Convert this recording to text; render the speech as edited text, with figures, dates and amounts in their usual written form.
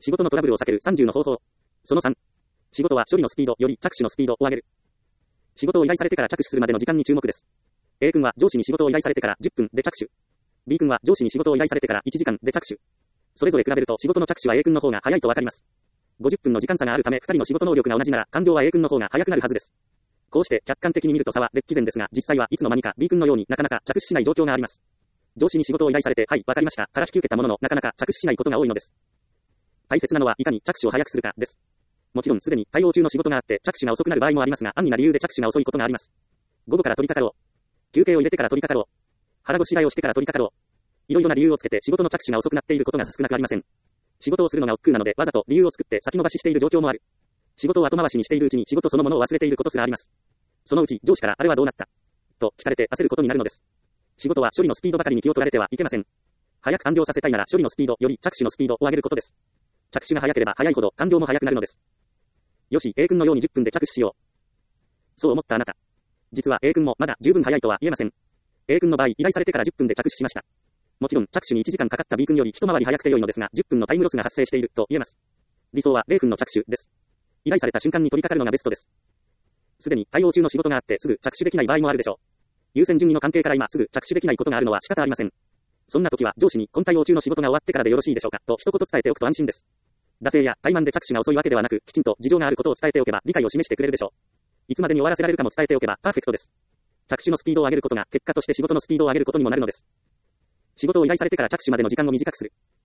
仕事のトラブルを避ける30の方法。その3。仕事は処理のスピードより着手のスピードを上げる。仕事を依頼されてから着手するまでの時間に注目です。A 君は上司に仕事を依頼されてから10分で着手。B 君は上司に仕事を依頼されてから1時間で着手。それぞれ比べると仕事の着手は A 君の方が早いとわかります。50分の時間差があるため2人の仕事能力が同じなら完了は A 君の方が早くなるはずです。こうして客観的に見ると差は歴然ですが、実際はいつの間にか B 君のようになかなか着手しない状況があります。上司に仕事を依頼されて、はい、わかりました、から引き受けたもののなかなか着手しないことが多いのです。大切なのはいかに着手を早くするかです。もちろんすでに対応中の仕事があって着手が遅くなる場合もありますが、安易な理由で着手が遅いことがあります。午後から取り掛かろう。休憩を入れてから取り掛かろう。腹ごしらえをしてから取り掛かろう。いろいろな理由をつけて仕事の着手が遅くなっていることが少なくありません。仕事をするのが億劫なのでわざと理由を作って先延ばししている状況もある。仕事を後回しにしているうちに仕事そのものを忘れていることすらあります。そのうち上司からあれはどうなったと聞かれて焦ることになるのです。仕事は処理のスピードばかりに気を取られてはいけません。早く完了させたいなら処理のスピードより着手のスピードを上げることです。着手が早ければ早いほど完了も早くなるのです。よし、A 君のように10分で着手しよう。そう思ったあなた。実は A 君もまだ十分早いとは言えません。A 君の場合、依頼されてから10分で着手しました。もちろん着手に1時間かかった B 君より一回り早くて良いのですが、10分のタイムロスが発生していると言えます。理想は0分の着手です。依頼された瞬間に取り掛かるのがベストです。すでに対応中の仕事があってすぐ着手できない場合もあるでしょう。優先順位の関係から今すぐ着手できないことがあるのは仕方ありません。そんな時は上司に今対応中の仕事が終わってからでよろしいでしょうかと一言伝えておくと安心です。惰性や怠慢で着手が遅いわけではなく、きちんと事情があることを伝えておけば理解を示してくれるでしょう。いつまでに終わらせられるかも伝えておけばパーフェクトです。着手のスピードを上げることが結果として仕事のスピードを上げることにもなるのです。仕事を依頼されてから着手までの時間を短くする。